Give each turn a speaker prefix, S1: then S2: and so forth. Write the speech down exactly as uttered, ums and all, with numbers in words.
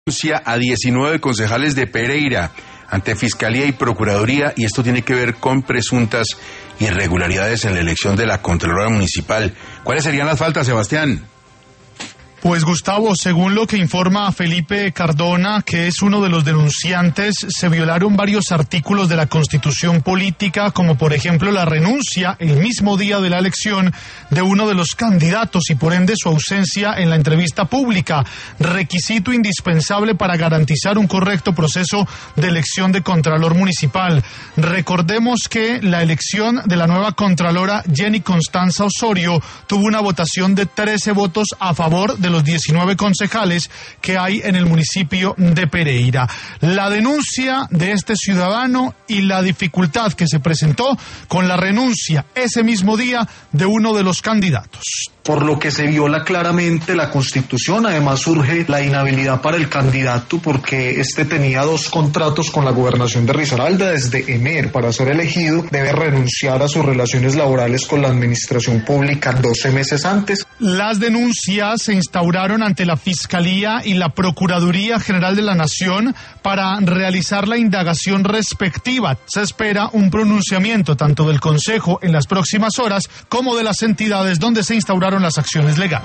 S1: Denuncia a diecinueve concejales de Pereira ante Fiscalía y Procuraduría, y esto tiene que ver con presuntas irregularidades en la elección de la Contralora Municipal. ¿Cuáles serían las faltas, Sebastián?
S2: Pues Gustavo, según lo que informa Felipe Cardona, que es uno de los denunciantes, se violaron varios artículos de la Constitución Política, como por ejemplo la renuncia el mismo día de la elección de uno de los candidatos y por ende su ausencia en la entrevista pública, requisito indispensable para garantizar un correcto proceso de elección de Contralor Municipal. Recordemos que la elección de la nueva Contralora Jenny Constanza Osorio tuvo una votación de trece votos a favor de los diecinueve concejales que hay en el municipio de Pereira. La denuncia de este ciudadano y la dificultad que se presentó con la renuncia ese mismo día de uno de los candidatos.
S3: Por lo que se viola claramente la Constitución. Además surge la inhabilidad para el candidato porque este tenía dos contratos con la gobernación de Risaralda desde enero. Para ser elegido debe renunciar a sus relaciones laborales con la administración pública doce meses antes.
S2: Las denuncias se instauraron ante la Fiscalía y la Procuraduría General de la Nación para realizar la indagación respectiva. Se espera un pronunciamiento tanto del Consejo en las próximas horas como de las entidades donde se instauraron las acciones legales.